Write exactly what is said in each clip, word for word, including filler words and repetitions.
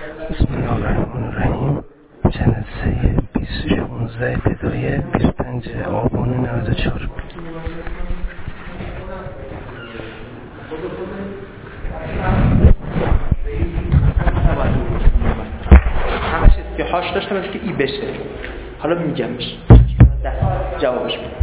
بسم الله الرحمن الرحیم. جلسه بیست و شانزده بدای بیست و پنج آبان نود و چهار. همه چیز که هاش داشتم از که ای بشه، حالا میگمش جوابش میدم.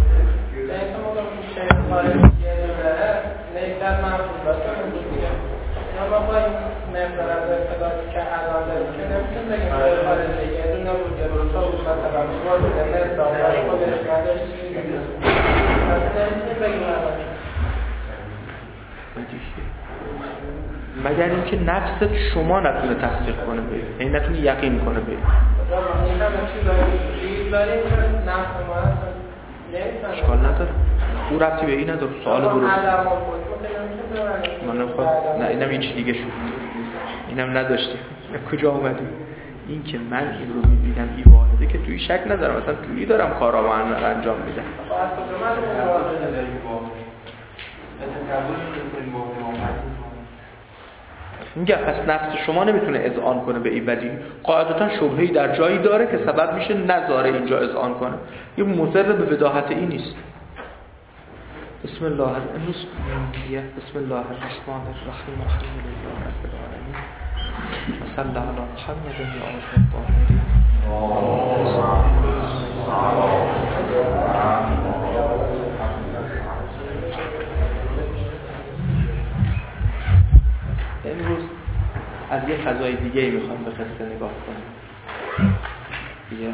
مگر اینکه نفست شما نتونه تصدیق کنه به این نتونه یقین کنه به اشکال نداره، او ربطی به این نداره. سوال درست من نخواد نه اینم یه چی دیگه شد، اینم نداشتیم. کجا اومدیم؟ این که من این رو میبینم ای واحده که توی شک ندارم، مثلا توی دارم کارا رو انجام میدم. میگه پس نفس شما نمیتونه اذعان کنه به این بدی. قاعدتا شبهه‌ای در جایی داره که سبب میشه نذاره اینجا اذعان کنه. یه مضر به بداهت این نیست. بسم الله الرحمن بسم الله الرحمن الرحیم. الحمدلله رب العالمین. صلی الله علی محمد و آله الطاهرین. امروز از یه فضای دیگه ای میخوام به قصه نگاه کنم. دیگه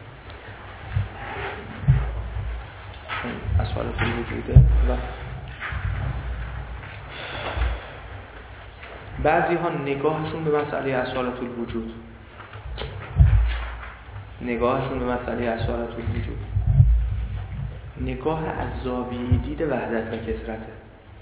اسوالات وجوده و بعضی ها نگاهشون به مسئله اسوالات الوجود نگاهشون به مسئله اسوالات الوجود نگاه از زاویه دید وحدت و کثرته.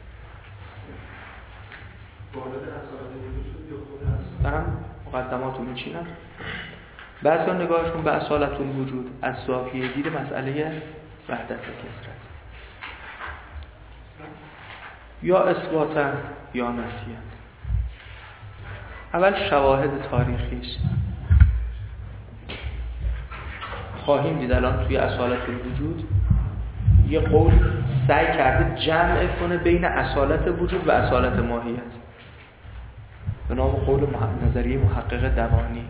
دارم مقدمات رو میچینم. بعضی ها نگاهشون به اصالت الوجود از زاویه دید مسئله وحدت و کثرت، یا اثباتا یا نفیا. اول شواهد تاریخیش خواهیم دید. الان توی اصالت الوجود یه قول سعی کرده جمع کنه بین اصالت وجود و اصالت ماهیت به نام قول نظریه محقق دوانی.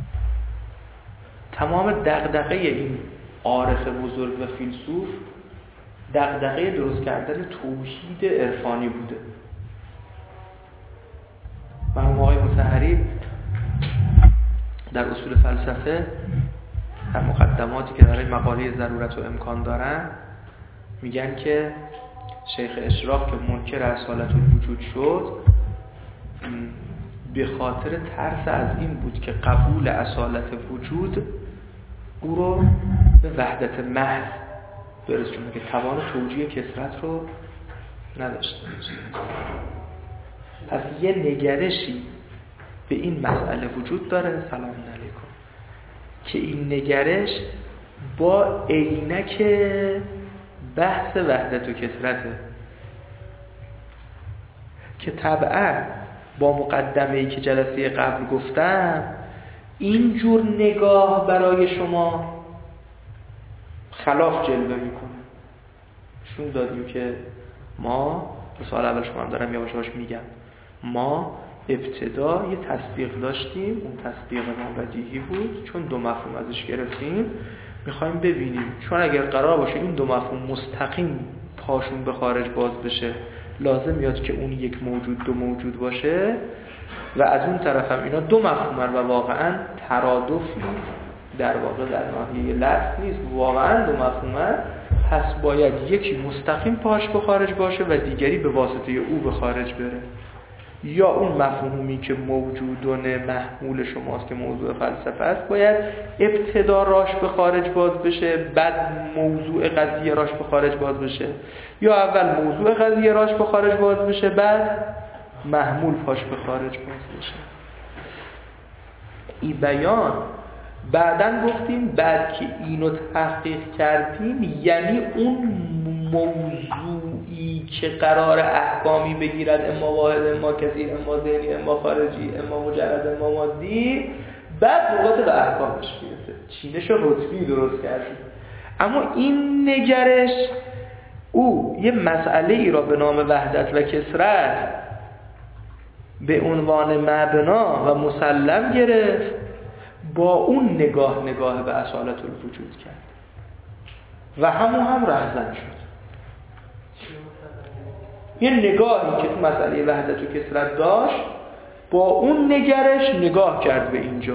تمام دغدغه این عارف بزرگ و فیلسوف دغدغه درست کردن توحید عرفانی بوده. مرحوم آقای مطهری در اصول فلسفه در مقدماتی که برای مقاله ضرورت و امکان دارن میگن که شیخ اشراق که منکر اصالت الوجود شد به خاطر ترس از این بود که قبول اصالت وجود او رو به وحدت محض برسونه که توان توجیه کثرت رو نداشته. پس یه نگرشی به این مسئله وجود داره، سلام علیکم، که این نگرش با عینک بحث وحدت و کثرته که طبعا با مقدمه‌ای که جلسه قبل گفتم این جور نگاه برای شما خلاف جلوه میکنه. شون دادیم که ما به سوال اول شما هم دارم یواش یواش میگم، ما ابتدا یه تصدیق داشتیم، اون تصدیق ما بدیهی بود چون دو مفهوم ازش گرفتیم. میخوایم ببینیم چون اگر قرار باشه این دو مفهوم مستقیم پاشون به خارج باز بشه لازم میاد که اون یک موجود دو موجود باشه و از اون طرف هم اینا دو مفهومن و واقعا ترادفی در واقع در ناحیه لفظ نیست، واقعا دو مفهومن. پس باید یکی مستقیم پاش به خارج باشه و دیگری به واسطه او به خارج بره. یا اون مفهومی که موجودون محمول شماست که موضوع فلسفه است باید ابتدا راش به خارج باز بشه بعد موضوع قضیه راش به خارج باز بشه، یا اول موضوع قضیه راش به خارج باز بشه بعد محمول پاش به خارج باز بشه. این بیان بعدن گفتیم بعد که اینو تحقیق کردیم یعنی اون موضوعی که قرار احکامی بگیرد، اما واحد، اما کثیر، اما ذهنی، اما خارجی، اما مجرد، اما مادی، بعد نقاط به احکامش میرسه. چینش رتبی درست کردیم. اما این نگرش او یه مسئله ای را به نام وحدت و کثرت به عنوان مبنا و مسلم گرفت، با اون نگاه نگاه به اصالت الوجود کرد و همون هم رهزن شد. یه نگاهی که تو مسئله وحدت و کثرت داشت، با اون نگرش نگاه کرد به اینجا.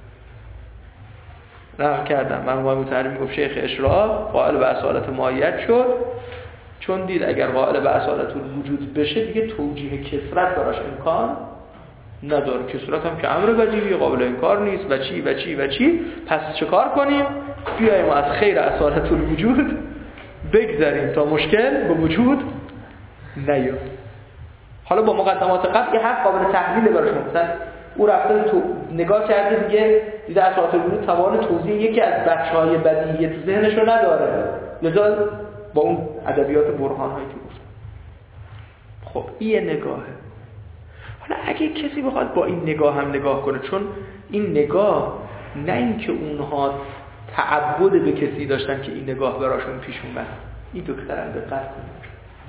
نقل کردم من با متحری میگفت شیخ اشراق قائل به اصالت ماهیت شد، چون دید اگر قائل به اصالت الوجود بشه دیگه توجیه کثرت براش امکان نداره. کثرت هم که امر بدیهی قابل انکار نیست و چی و چی و چی. پس چه کار کنیم؟ بیاییم از خیر اصالت الوجود بگذاریم تا مشکل به وجود نیاد. حالا با مقدمات قبل که حق قابل تحلیل براش مثلا او رفته تو نگاه کرده دیگه دیده اصالت الوجود توان توضیح یکی از بخش‌های بدیهی تو ذهنش رو نداره، لذا با اون ادبیات برهان هایی که گفتم. خب این نگاهه. حالا اگه کسی بخواد با این نگاه هم نگاه کنه، چون این نگاه نه اینکه اونها تعبد به کسی داشتن که این نگاه براشون پیش اومد، این دکترم دقت کنید.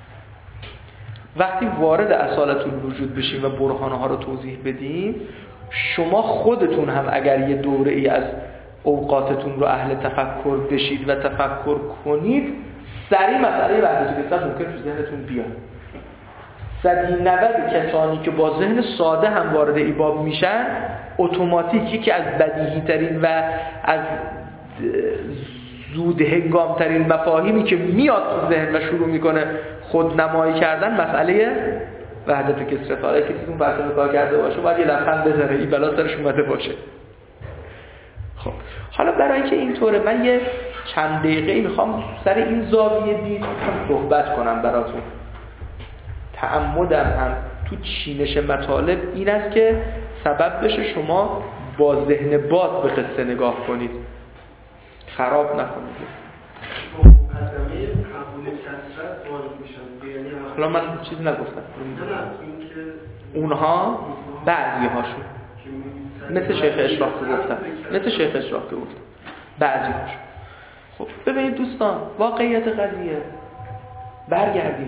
وقتی وارد اصالت الوجود بشیم و برهانها رو توضیح بدیم، شما خودتون هم اگر یه دوره ای از اوقاتتون رو اهل تفکر بشید و تفکر کنید، سریع مسئله وحدت و کثرت ممکن تو ذهنتون بیاد. صدی نود کسانی که با ذهن ساده هم وارد این باب میشن، اتوماتیکی که از بدیهی ترین و از زود هنگام ترین مفاهیمی که میاد تو ذهن و شروع میکنه خودنمایی کردن مسئله وحدت و کثرت. حالا کسی اون بحث کار کرده باشه باید یه لبخند بزنه، این بلا سرش اومده باشه. خب حالا برای اینکه اینطوره من یه چند دقیقه میخوام سر این زاویه دید صحبت کنم براتون. تعمدم هم تو چینش مطالب این است که سبب بشه شما با ذهن باز به قصه نگاه کنید، خراب نکنید. مقدمه قبول کثرت وارد میشن، یعنی حالا من چیزی نگفتم. نه اینکه اونها بعضی هاشون مثل شیخ اشراق که گفتم مثل شیخ اشراق که گفتم بعضی هاشون. خب ببینید دوستان، واقعیت قضیه برگردیم.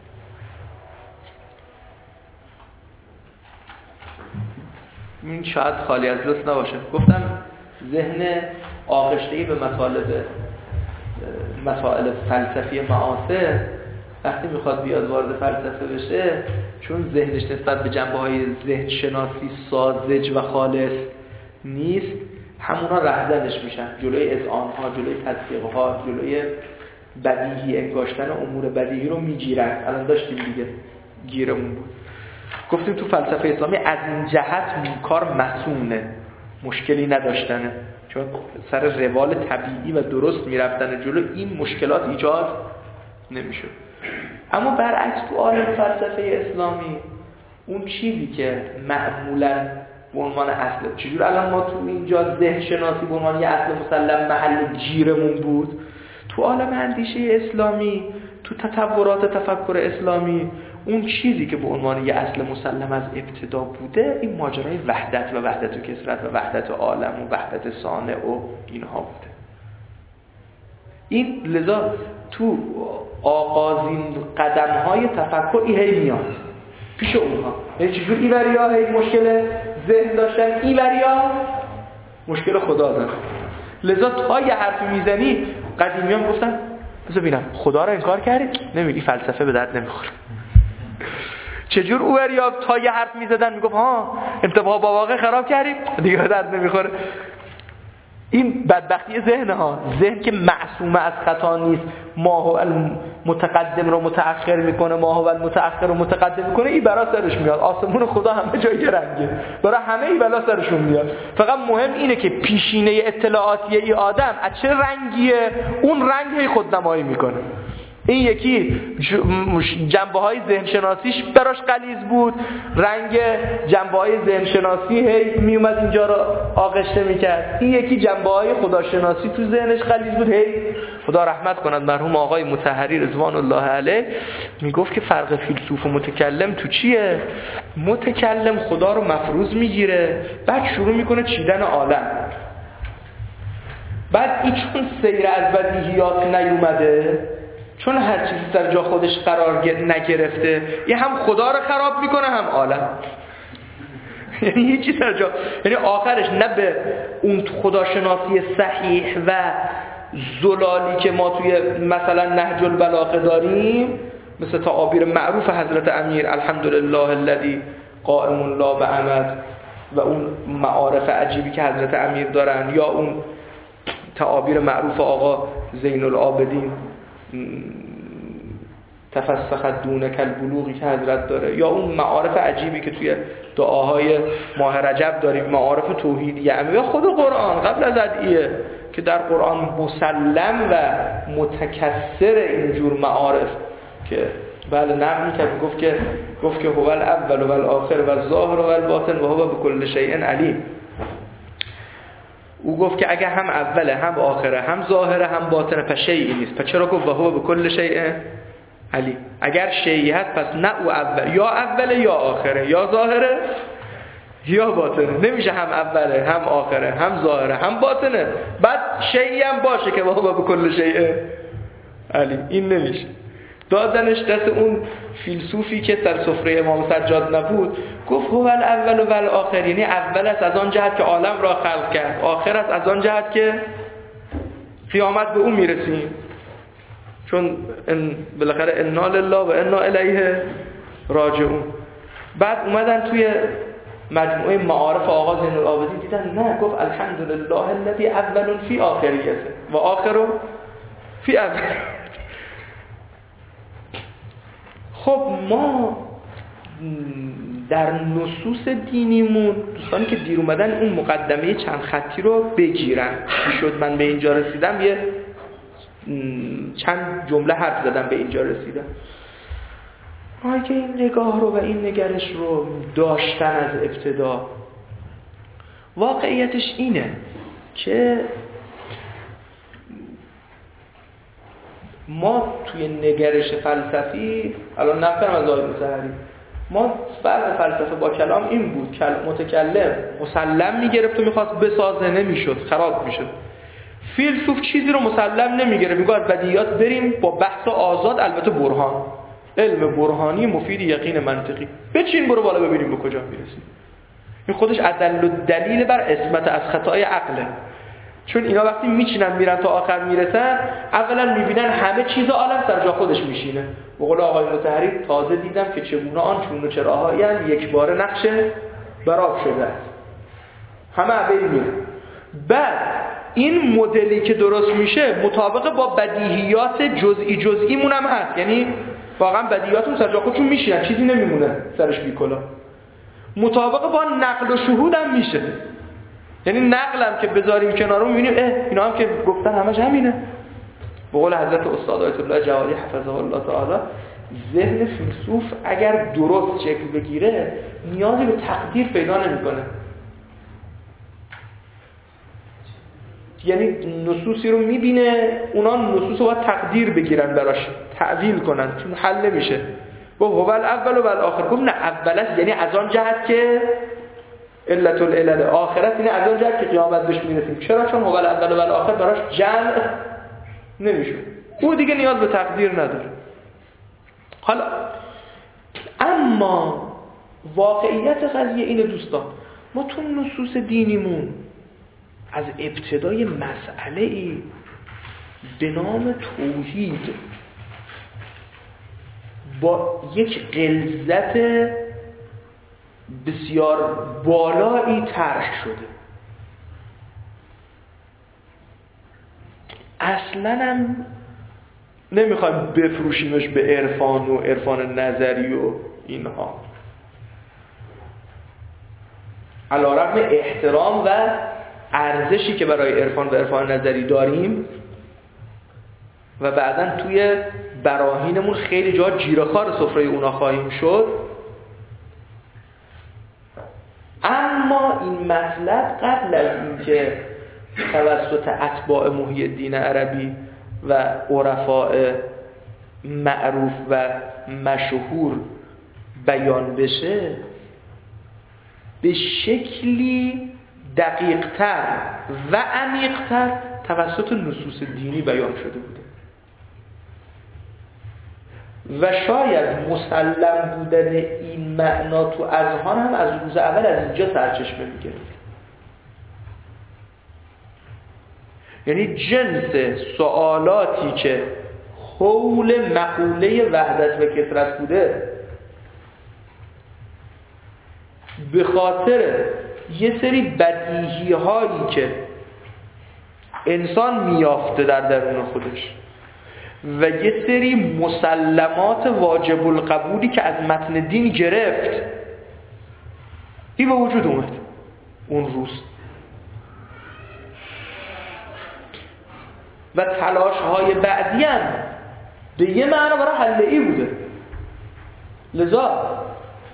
این شاید خالی از لطف نباشه. گفتم ذهن آغشته‌ای به مطالب مسائل فلسفی معاصر وقتی میخواد بیاد وارد فلسفه بشه، چون ذهنش نسبت به جنبه‌های ذهن شناسی ساذج و خالص نیست، همونها رهزنش میشن جلوی اذعان‌ها، جلوی تطبیق‌ها، جلوی بدیهی انگاشتن امور بدیهی رو میگیرن. الان داشتیم دیگه گیرمون بود. گفتیم تو فلسفه اسلامی از این جهت کار مسونه، مشکلی نداشتنه، چون سر روال طبیعی و درست میرفتن جلو، این مشکلات ایجاد نمیشه. اما برعکس تو عالم فلسفه اسلامی اون چیزی که معمولاً به عنوان اصل، چجور الان ما تو اینجا ذهن شناسی به عنوان یه اصل مسلم محل گیرمون بود، تو عالم اندیشه اسلامی، تو تطورات تفکر اسلامی، اون چیزی که به عنوان یه اصل مسلم از ابتدا بوده این ماجرای وحدت و وحدت و کثرت و وحدت عالم و وحدت صانع و اینها بوده. این لذا تو آغازین قدم‌های تفکر هی میاد پیش اونها. یعنی چجور ایوریا هی مشکل ذهن داشتن، ایوریا مشکل خدا دارن. لذا تا یه حرفی میزنی، قدیمیان گفتن بذار ببینم خدا رو انکار کردی؟ نمیگی فلسفه به درد نمیخوره. چجور اووریا تا یه حرف میزدن میگفت ها انتباه با واقع خراب کردیم دیگه به درد نمیخوره. این بدبختی ذهن ها، ذهن که معصوم از خطا نیست، ماهو المتقدم رو متأخر میکنه، ماهو المتأخر رو متقدم میکنه، این برا سرش میاد. آسمون خدا همه جای رنگه، برای همه ای بلا سرشون میاد. فقط مهم اینه که پیشینه اطلاعاتی ای آدم از چه رنگیه، اون رنگ هی خودنمایی میکنه. این یکی جنبه های ذهن شناسیش براش غلیظ بود، رنگ جنبه های ذهن شناسی هی می اومد اینجا رو آغشته میکرد. این یکی جنبه های خداشناسی تو ذهنش غلیظ بود، هی خدا رحمت کند مرحوم آقای مطهری رضوان الله علیه میگفت که فرق فیلسوف و متکلم تو چیه؟ متکلم خدا رو مفروض میگیره، بعد شروع میکنه چیدن عالم. بعد این چون سیر از بدیهیات نیومده، چون هر چیزی در جا خودش قرار نگرفته، یه هم خدا رو خراب میکنه هم عالم. یعنی هیچی در جا، یعنی آخرش نه به اون خداشناسی صحیح و زلالی که ما توی مثلا نهج البلاغه داریم، مثل تعابیر معروف حضرت امیر الحمدلله الذی قائم لا بعمد و اون معارف عجیبی که حضرت امیر دارن، یا اون تعابیر معروف آقا زین العابدین تفسخت دونک البلوغی که حضرت داره، یا اون معارف عجیبی که توی دعاهای ماه رجب داریم، معارف توحیدی عمیق، یا خود قرآن قبل از ادعیه که در قرآن مسلم و متکثر اینجور معارف که بله نقل می‌کرد، گفت که گفت که هو الاول و الاخر و الظاهر و الباطن و هو بكل شیء علیم. او گفت که اگه هم اوله هم آخره هم ظاهره هم باطنه پس شیئی نیست. پس چرا گفت و هو بكل شیء علیم؟ اگر شیئی هست پس نه او اول یا اوله یا آخره، یا ظاهره یا باطنه. نمیشه هم اوله هم آخره هم ظاهره هم باطنه بعد شیئی هم باشه که و هو بكل شیء علیم. این نمیشه. دادنش دست اون فیلسوفی که در سفره امام سجاد نبود، گفت هو الاول و الاخر، یعنی اول است از آن جهت که عالم را خلق کرد، آخر است از آن جهت که قیامت به اون میرسیم، چون ان بالاخره انا لله و انا الیه راجعون. بعد اومدن توی مجموعه معارف آقا زین العابدین دیدن نه، گفت الحمدلله الذی اول فی آخریته و آخر فی اول. خب ما در نصوص دینیمون، دوستانی که دیر اومدن اون مقدمه چند خطی رو بگیرن، چی شد من به اینجا رسیدم، یه چند جمله حرف زدم به اینجا رسیدم. اگه این نگاه رو و این نگرش رو داشتن از ابتدا، واقعیتش اینه که ما توی نگرش فلسفی، الان نفرم از آقای مطهری، ما فرق فلسفه با کلام این بود، متکلم مسلم میگرفت و میخواست بسازه، نمیشد، خراب میشد. فیلسوف چیزی رو مسلم نمیگرفت، میگه از بدیهیات بریم با بحث آزاد، البته برهان، علم برهانی مفید یقین منطقی، بچین برو بالا ببینیم به کجا میرسیم. این خودش ادل و دلیل بر عصمت از خطای عقله، چون اینا وقتی میچینن میرن تا آخر میرسن، اولا میبینن همه چیز عالم سر جا خودش میشینه. به قول آقای مطهری تازه دیدم که چگونه آن چون و چراهایی یک بار نقش براب شده است، همه عبیل میره. بعد این مدلی که درست میشه مطابق با بدیهیات جزئی جزئی مونم هست، یعنی واقعا بدیهیاتون سر جا خودشون میشینن، چیزی نمیمونه سرش بیکلا. مطابق با نقل و شهود هم میشه، یعنی نقلم که بذاریم کنارو میبینیم اه اینا هم که گفتن همش همینه. به قول حضرت استاد آیت الله جوادی حفظه الله تعالی، ذهن فیلسوف اگر درست شکل بگیره نیازی به تقدیر پیدا نمیکنه. یعنی نصوصی رو میبینه، اونا نصوص رو باید تقدیر بگیرن براش، تعویل کنن، چون حل نمیشه. گفت هو الاول و الاخر، گفت نه اول است یعنی از آن جهت که علت العلل، آخرت اینه از اون جهت که قیامت بهش میرسیم. چرا؟ چون هو الاول و الاخر براش جمع نمیشه، او دیگه نیاز به تقدیر نداره. حالا اما واقعیت قضیه اینه دوستان، ما تو نصوص دینیمون از ابتدای مسئله ای به نام توحید با یک غلظت بسیار بالایی طرح شده. اصلا هم نمیخوایم بفروشیمش به عرفان و عرفان نظری و اینها، علیرغم احترام و ارزشی که برای عرفان و عرفان نظری داریم، و بعداً توی براهینمون خیلی جا جیره‌خوار سفره اونا خواهیم شد. اما این مطلب قبل از اینکه توسط اتباع محی الدین عربی و عرفاء معروف و مشهور بیان بشه، به شکلی دقیق‌تر و عمیق‌تر توسط نصوص دینی بیان شده بوده و شاید مسلم بودن این معنا تو اذهان هم از روز اول از اینجا سرچشمه می‌گرفت. یعنی جنس سوالاتی که حول مقوله وحدت و کثرت بوده به خاطر یه سری بدیهی هایی که انسان میافته در درون خودش و یه سری مسلمات واجب القبولی که از متن دین گرفت، این به وجود اومد اون روز و تلاش های بعدی هم به یه معنی برای حل ای بوده. لذا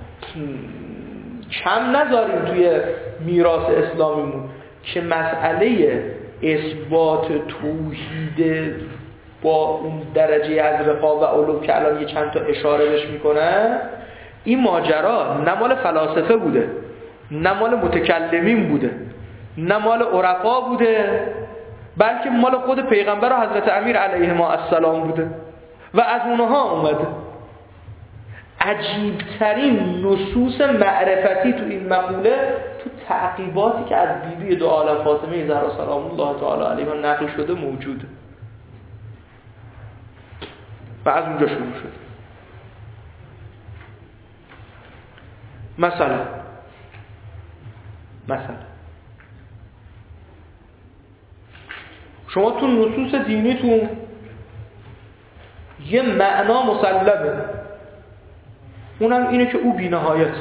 کم نذاریم توی میراث اسلامیمون که مسئله اثبات توحید با اون درجه از رفاه و علو که الان یه چند تا اشاره بهش میکنه، این ماجرا نه مال فلاسفه بوده، نه مال متکلمین بوده، نه مال عرفا بوده، بلکه مال خود پیغمبر و حضرت امیر علیهما السلام بوده و از اونها اومده. عجیبترین نصوص معرفتی تو این مقوله تو تعقیباتی که از بیبی دو عالم فاطمه زهرا سلام الله تعالی علیها نقل شده موجوده و از اونجا شروع شد. مثلا مثلا شما تو نصوص دینیتون یه معنا مسلمه، اونم اینه که او بی‌نهایت،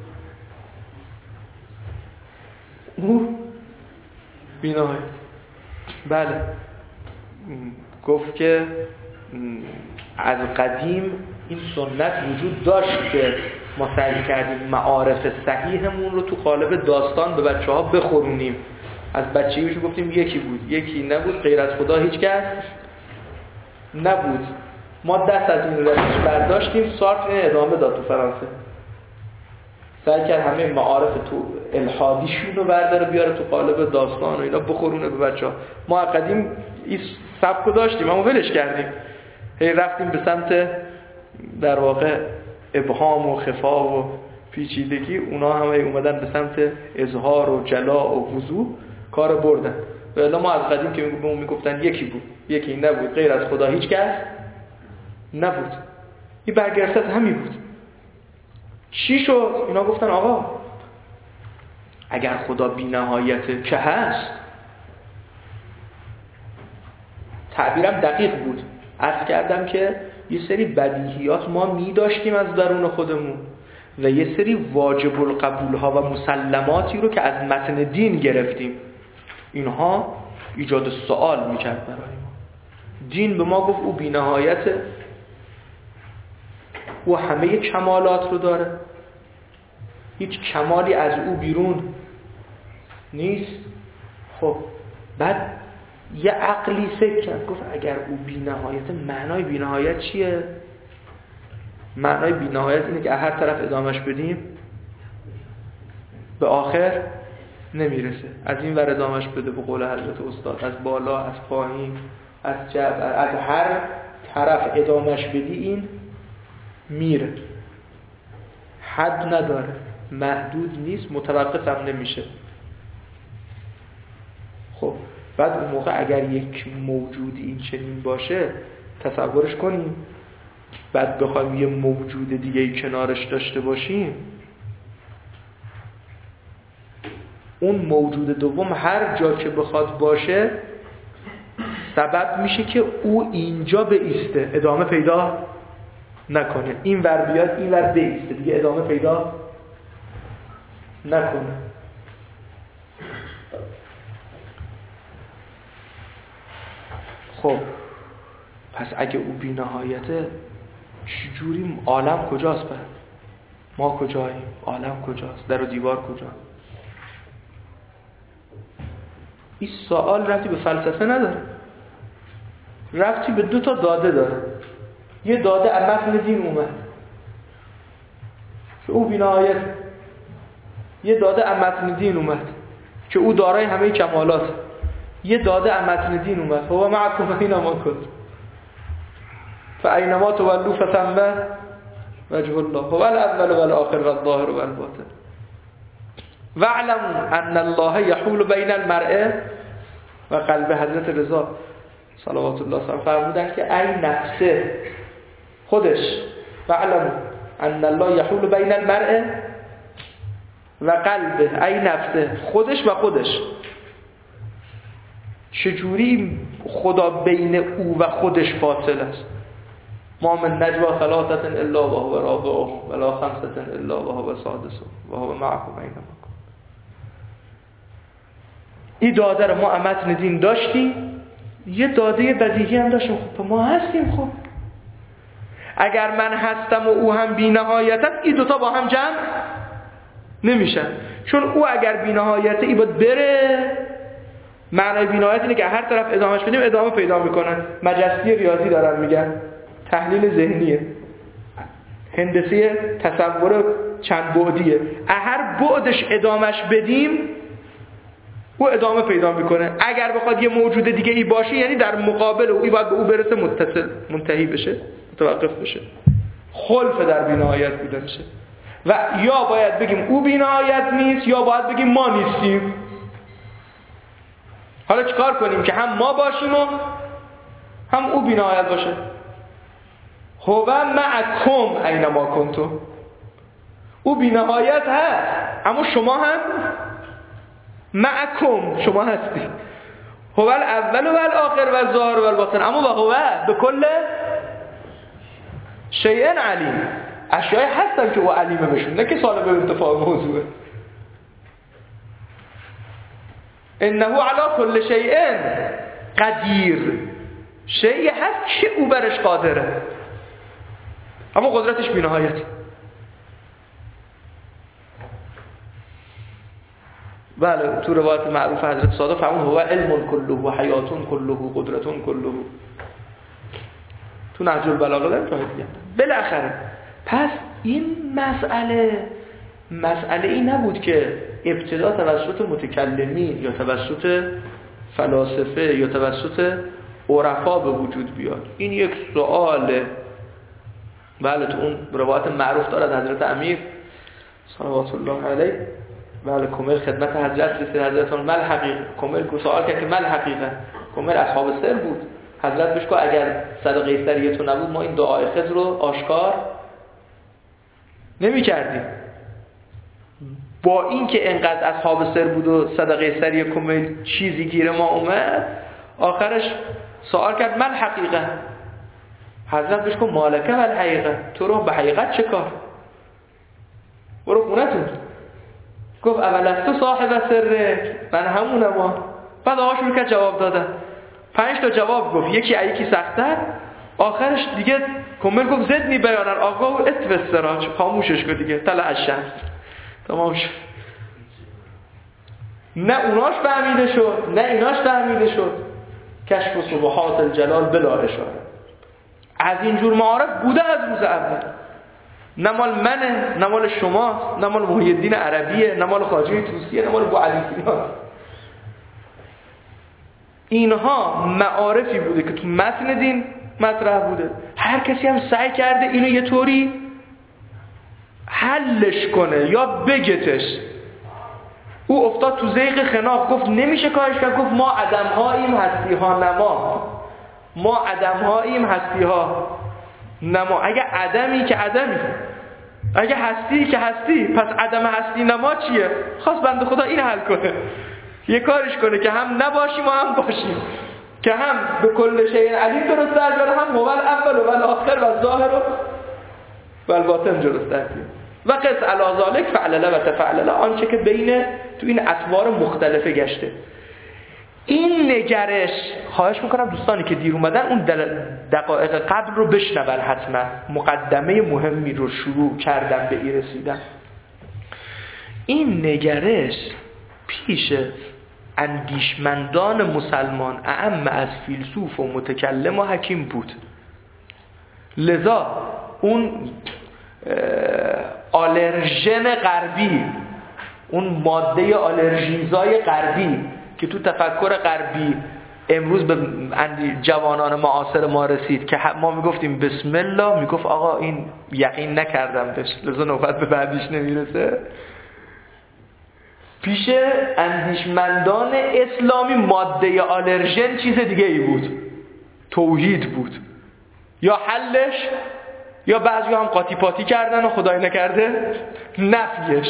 او بی‌نهایت. بله گفت که از قدیم این سنت وجود داشت که ما سعی کردیم معارف صحیحمون رو تو قالب داستان به بچه ها بخورونیم. از بچگیش گفتیم یکی بود، یکی نبود، غیر از خدا هیچ کس نبود. ما دست از این روش برداشتیم، سارتر این ادامه داد تو فرانسه، سعی کرد همه معارف تو الحادیشون رو برداره بیاره تو قالب داستان و اینا بخورونه به بچه ها. ما قدیم این سبکو داشتیم اما ولش کردیم، هی رفتیم به سمت در واقع ابهام و خفا و پیچیدگی، اونا همه اومدن به سمت اظهار و جلا و وضوح کار بردن. و الا ما از قدیم که به اون میگفتن یکی بود، یکی نبود، غیر از خدا هیچ کس نبود، این برگرفت همین بود. چی شد؟ اینا گفتن آقا اگر خدا بی نهایته که هست، تعبیرم دقیق بود، عرض کردم که یه سری بدیهیات ما می داشتیم از درون خودمون و یه سری واجب القبول ها و مسلماتی رو که از متن دین گرفتیم، اینها ایجاد سوال میکرد برای ما. دین به ما گفت او بی نهایته، او همه کمالات رو داره، هیچ کمالی از او بیرون نیست. خب بعد یه عقلی فکر کرد، گفت اگر او بی نهایته، معنای بی نهایت چیه؟ معنای بی نهایت اینه که هر طرف ادامش بدیم به آخر نمیرسه، از این ور ادامش بده به قول حضرت استاد، از بالا، از پایین، از جبر، از هر طرف ادامش بدی این میره، حد نداره، محدود نیست، متوقف هم نمیشه. خب بعد اون موقع اگر یک موجود این چنین باشه، تصورش کنیم بعد بخوایم یه موجود دیگه کنارش داشته باشیم، اون موجود دوم هر جا که بخواد باشه سبب میشه که او اینجا بایسته، ادامه پیدا نکنه، این ور بیاد این ور بایسته، دیگه ادامه پیدا نکنه. خب پس اگه او بی نهایته چجوری عالم کجاست؟ بعد ما کجاییم؟ عالم کجاست؟ در و دیوار کجا؟ این سوال ربطی به فلسفه نداره، ربطی به دو تا داده داره. یه داده از متن دین اومد که او بی نهایت، یه داده از متن دین اومد که او دارای همه کمالات، یه داده از متن دین اومد هو معکم اینما کنتم فاینما تولوا فثم وجه الله هو الاول والآخر والظاهر والباطن واعلموا ان الله يحول بین المرء و قلب. حضرت رضا صلوات الله علیه فرمودن که ای نفسه خودش، واعلموا ان الله يحول بین المرء و قلب، ای نفسه خودش و خودش. چجوری خدا بین او و خودش فاصل است؟ ما من نجوا ثلاثه الا وهو رابعهم ولا خمسه الا وهو سادسهم وهو معكم اینما کنتم. این داده رو ما متن دین داشتیم، یه داده بدیهی هم داشتیم. خب ما هستیم. خب اگر من هستم و او هم بی نهایت است، این دوتا با هم جمع نمیشن. چون او اگر بی نهایته ای باید بره، معنای بی نهایت اینه که هر طرف ادامهش بدیم ادامه پیدا میکنن. مجستی ریاضی دارن میگن، تحلیل ذهنیه، هندسه تصور چند بعدیه. هر بعدش ادامهش بدیم او ادامه پیدا میکنه. اگر بخواد یه موجود دیگه ای باشه یعنی در مقابل او باید به او برسه، متصل منتهی بشه، متوقف بشه. خلف در بی نهایت بوده میشه. و یا باید بگیم او بی نهایت نیست یا باید بگیم ما نیستیم. حالا چیکار کنیم که هم ما باشیم و هم او بی نهایت باشه؟ هو معکم اینما کنتم. او بی نهایت هست اما شما هم معکم، شما هستی. هو الاول و الاخر و الظاهر و الباطن اما و هو بكل شیء علیم. اشیاء هستن که او علیمه بشون، نه که سالب انتفاع موضوعه. انه علی کل شیء قدیر. شیء هست که او برش قادره اما قدرتش بی نهایت. بله تو روایت معروف حضرت صادق فرمود هو علم کله و حیات کله و قدرت کله. تو نهج البلاغه داریم تا دیگه. بالاخره پس این مسئله مسئله ای نبود که ابتدا توسط متکلمین یا توسط فلاسفه یا توسط عرفا به وجود بیاد. این یک سواله. بله تو اون روایت معروف دارد حضرت امیر صلوات الله علیه، بله کمل خدمت حضرت رسید. حضرت مل حقیقه کمل کو سوال کرد که مل حقیقه. کمل اصحاب سر بود. حضرت بهش گفت اگر صدقه سریه تو نبود ما این دعای خضر رو آشکار نمی کردیم. با این که انقدر اصحاب سر بود و صدقه سریه کمل چیزی گیر ما اومد، آخرش سوال کرد مل حقیقه. حضرت بهش گفت مالکه مل حقیقه، تو رو به حقیقت چه کار؟ برو خونتون. گفت اول از تو صاحب سره، من همونم ها. بعد آقا شروع کرد جواب دادن. پنج تا جواب گفت، یکی یکی سخت‌تر. آخرش دیگه کمل گفت زدنی بیانن آقا و اتوس سراج، خاموشش کن دیگه طلع الشمس. تمام شد. نه اوناش فهمیده شد نه ایناش فهمیده شد. کشف و سبحات الجلال بلا اشاره. از اینجور معارف بوده از روز اول. نه مال منه، نه مال شماست، نه مال محی الدین عربیه، نه مال خواجه طوسیه، نه مال ابو علی سینا. اینها معارفی بوده که تو متن دین مطرح بوده. هر کسی هم سعی کرده اینو یه طوری حلش کنه یا بگتش. او افتاد تو زیغ خناق، گفت نمیشه کارش کرد. گفت ما عدم هاییم هستی ها نما. ما عدم هاییم هستی ها نما. اگه عدمی که عدمی، اگه هستی که هستی، پس عدم هستی نما چیه؟ خواست بنده خدا این حل کنه، یه کارش کنه که هم نباشیم و هم باشیم، که هم به کل شیء علیم درست در بیاره، هم هو الاول و الاخر و الظاهر و الباطن درست در بیاره. و قص علی ذلک فعلله و تفعلله، آنچه که بین تو این اطوار مختلفه گشته. این نگرش، خواهش میکنم دوستانی که دیر اومدن اون دقایق قبل رو بشنون حتما. مقدمه مهمی رو شروع کردم به این رسیدم. این نگرش پیش اندیشمندان مسلمان اعم از فیلسوف و متکلم و حکیم بود. لذا اون آلرژن غربی، اون ماده آلرژیزای غربی که تو تفکر غربی امروز به جوانان معاصر ما رسید که ما میگفتیم بسم الله، میگفت آقا این یقین نکردم بهش، لذا نوبت به بعدیش نمیرسه. پیش اندیشمندان اسلامی ماده آلرژن چیز دیگه ای بود، توحید بود. یا حلش، یا بعضی هم قاطی پاتی کردن و خدای نکرده نفیش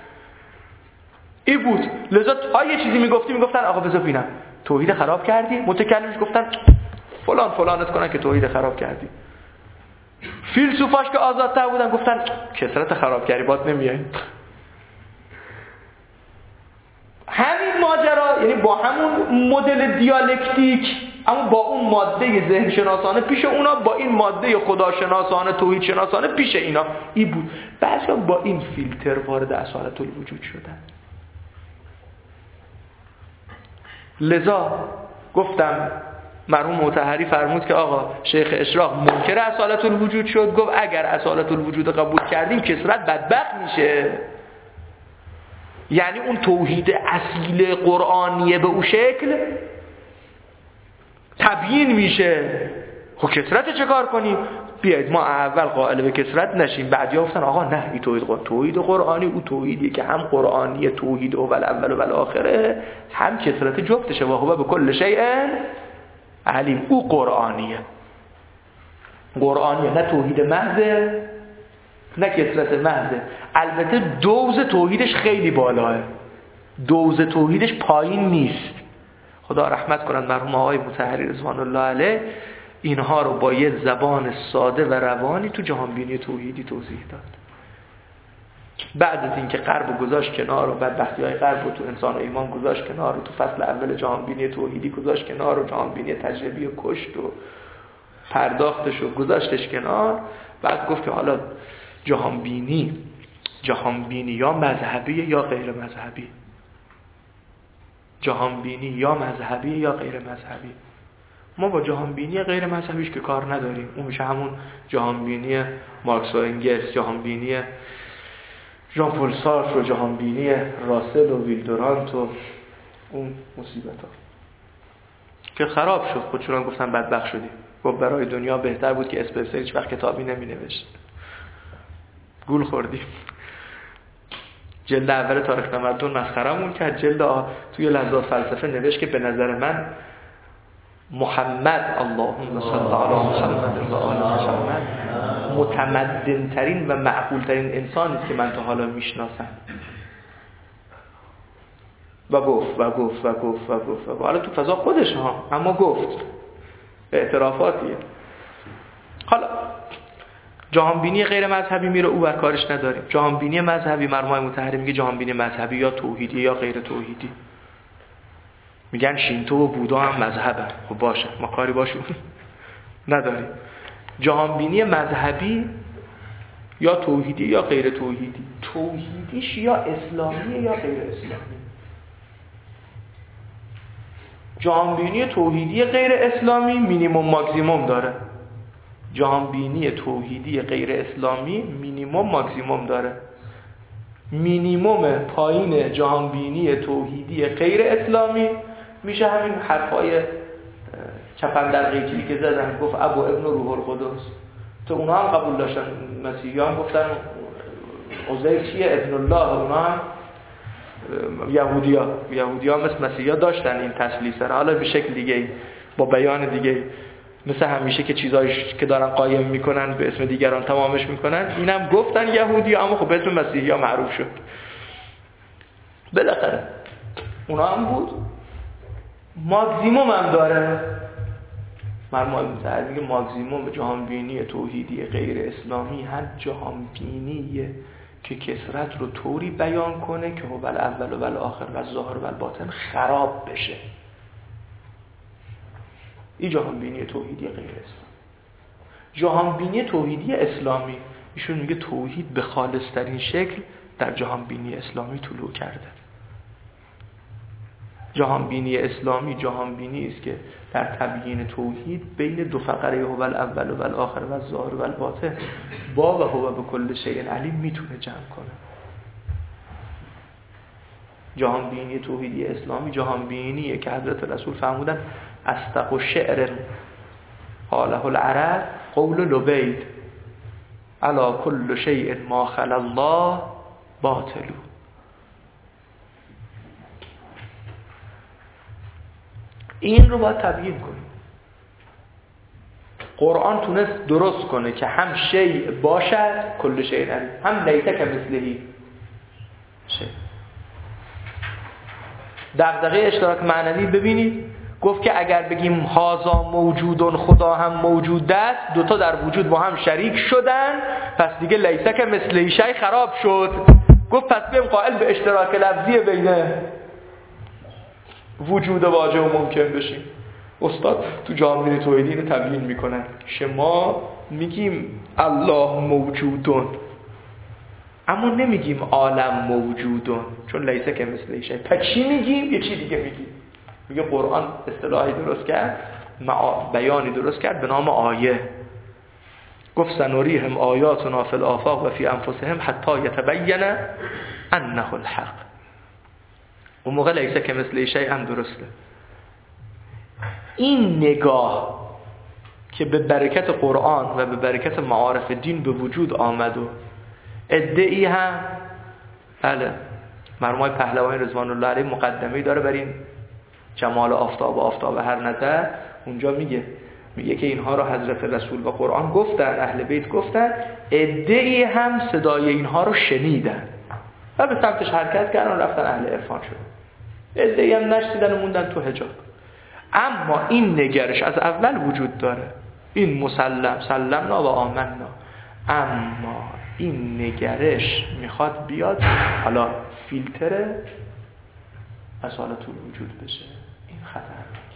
ای بود. لذا تا یه چیزی میگفتی میگفتن آقا بذار ببینم توحید خراب کردی. متکلمش گفتن فلان فلانت کنن که توحید خراب کردی. فیلسوفاش که آزادتر بودن گفتن کثرت خراب کردی باد نمیای. همین ماجرا، یعنی با همون مدل دیالکتیک اما با اون ماده ذهن شناسانه پیش اونا، با این ماده خداشناسانه توحید شناسانه پیش اینا ای بود. بعضیا با این فیلتر وارد اصالت الوجود شدن. لذا گفتم مرحوم مطهری فرمود که آقا شیخ اشراق منکر اصالت الوجود شد. گفت اگر اصالت الوجود قبول کردیم کثرت بدبخت میشه. یعنی اون توحید اصیل قرآنیه به اون شکل تبیین میشه. خب کثرت چه کار کنیم؟ بیاید ما اول قائل به کثرت نشیم. بعدیا گفتن آقا نه، این توحید قرآن توحید قرآنی او توحیدی که هم قرآنیه، توحید اول اول و الاخره، هم کثرت جفتشه. و هو به کل شیء علیم. او قرآنیه، قرآنیه، نه توحید محضه نه کثرت محضه. البته دوز توحیدش خیلی بالاه، دوز توحیدش پایین نیست. خدا رحمت کنند مرحوم آقای مطهری رضوان الله علیه اینها رو با یه زبان ساده و روانی تو جهانبینی توحیدی توضیح داد. بعد از اینکه غرب گذاشت کنار و بدبختی‌های غرب رو تو انسان و ایمان گذاشت کنار و تو فصل اول جهانبینی توحیدی گذاشت کنار و جهانبینی تجربی و کشت و پرداختش و گذاشتش کنار، بعد گفت که حالا جهانبینی جهانبینی یا مذهبی یا غیر مذهبی، جهانبینی یا مذهبی یا غیر مذهبی. ما با جهانبینی غیر مذهبیش که کار نداریم. اون میشه همون جهانبینی مارکس و انگلس، جهانبینی ژان پل سارتر و جهانبینی راسل و ویلدورانت و اون مصیبت ها که خراب شد. خودشون گفتن بدبخت شدیم. گفت برای دنیا بهتر بود که اسپنسر هیچ وقت کتابی نمی نوشت. گول خوردیم. جلد اول تاریخ تمدن مسخرمون کرد. جلد آ... توی لحظات فلسفه نوشت که به نظر من محمد، اللهم صل علی محمد و آل محمد، متمدن ترین و معقول ترین انسانی است که من تا حالا میشناسم. و گفت و گفت و گفت و گفت و گفت. حالا تو فضا خودش ها، اما گفت اعترافاتیه. حالا جهانبینی غیر مذهبی میره او بر کارش نداریم. جهانبینی مذهبی، مرحوم مطهری میگه جهانبینی مذهبی یا توحیدی یا غیر توحیدی. میگن شینتو و بودا هم مذهبن. خب باشه، ما کاری باشون نداریم. جهانبینی مذهبی یا توحیدی یا غیر توحیدی. توحیدیش یا اسلامیه یا غیر اسلامی. جهانبینی توحیدی غیر اسلامی مینیمم ماکسیمم داره. جهانبینی توحیدی غیر اسلامی مینیمم ماکسیمم داره. مینیمم پایین جهانبینی توحیدی غیر اسلامی میشه همین حرفای چپن در قیچی که زدن، گفت ابو ابن روح القدس. تو اونا هم قبول داشتن، مسیحی هم گفتن عزیر چیه ابن الله. اونا هم یهودی ها یهودی ها مثل مسیحی ها داشتن این تسلیسه را، حالا به شکل دیگه با بیان دیگه، مثل همیشه که چیزایش که دارن قایم میکنن به اسم دیگران تمامش میکنن. اینم گفتن یهودی ها، اما خب به اسم مسیحی ها معروف شد بالاخره. اونا هم بود. ماکسیموم هم داره. مرموم میگه ماکسیموم جهانبینی توحیدی غیر اسلامی هر جهانبینیه که کثرت رو طوری بیان کنه که هو الاول و الاخر و الظاهر و الباطن خراب بشه. این جهانبینی توحیدی غیر اسلامی. جهانبینی توحیدی اسلامی، ایشون میگه توحید به خالص‌ترین شکل در جهانبینی اسلامی طلوع کرده. جهانبینی اسلامی جهانبینی است که در تبیین توحید بین دو فقره هو الاول و الاخر و الظاهر و الباطن با و هو به کل شیء علیم میتونه جمع کنه. جهانبینی توحیدی اسلامی جهانبینیه که حضرت رسول فرمودن اصدق شعر قاله العرب قول لبید علی کل شیء ما خلا الله باطل. این رو باید تبیین کنیم. قرآن تونست درست کنه که هم شیء باشد کل شیء علیم، هم لیس کمثله شیء. دغدغه اشتراک معنوی ببینید، گفت که اگر بگیم هازا موجودون خدا هم موجود است، دوتا در وجود با هم شریک شدن، پس دیگه لیس کمثله شیء خراب شد. گفت پس بیم قائل به اشتراک لفظی بین وجود واجه و ممکن بشیم. استاد تو جهانبینی توحیدی اینو تبیین میکنن که ما میگیم الله موجودون اما نمیگیم عالم موجودون، چون لیس کمثله شیء. پس چی میگیم؟ یه چی دیگه میگیم. میگه قرآن اصطلاحی درست کرد، بیانی درست کرد به نام آیه. گفت سنوریهم آیاتنا فی الآفاق و فی انفسهم حتی یتبین انه الحق. اون موقع لیس کمثله شیء هم درسته. این نگاه که به برکت قرآن و به برکت معارف دین به وجود آمد و ادعی هم بله مرحوم پهلوانی رضوان الله علیه مقدمه‌ای داره بر این جمال آفتاب و آفتاب هر نظر. اونجا میگه میگه که اینها رو حضرت رسول و قرآن گفتن، اهل بیت گفتن، ادعی هم صدای اینها رو شنیدن و به سمتش حرکت کردن و رفتن اهل عرفان شدن. ادعی هم نشنیدن و موندن تو حجاب. اما این نگرش از اول وجود داره، این مسلم سلمنا و آمنا، اما این نگرش میخواد بیاد حالا فیلتر اصالت الوجود بشه. این خطرناک.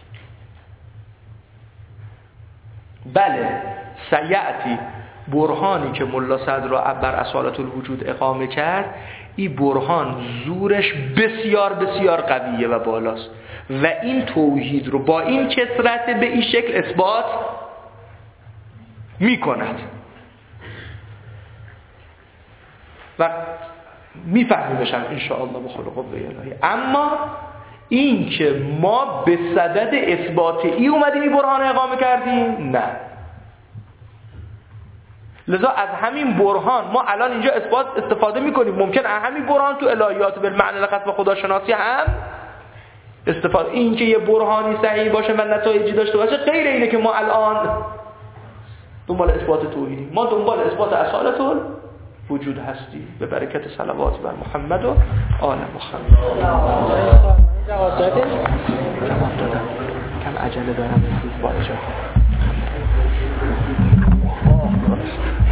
بله سیعتی برهانی که ملا صدر را بر اصالت الوجود اقامه کرد، این برهان زورش بسیار بسیار قویه و بالاست و این توحید رو با این کثرت به این شکل اثبات می کند و میفهمیمش هم انشاءالله به خلق و الهی. اما این که ما به صدد اثبات ای اومدیم این برهان اقامه کردیم، نه. لذا از همین برهان ما الان اینجا اثبات استفاده میکنیم. ممکن همین برهان تو الهیات بالمعنی لخص و خداشناسی هم استفاده، این که یه برهانی صحیح باشه و نتایجی داشته باشه غیر اینه که ما الان دنبال اثبات توحیدیم. ما دنبال اثبات اصالت وجود هستی به برکت صلوات بر محمد و آل محمد. جواب داده؟ جواب دادم. کم عجله دارم امروز با اجازه.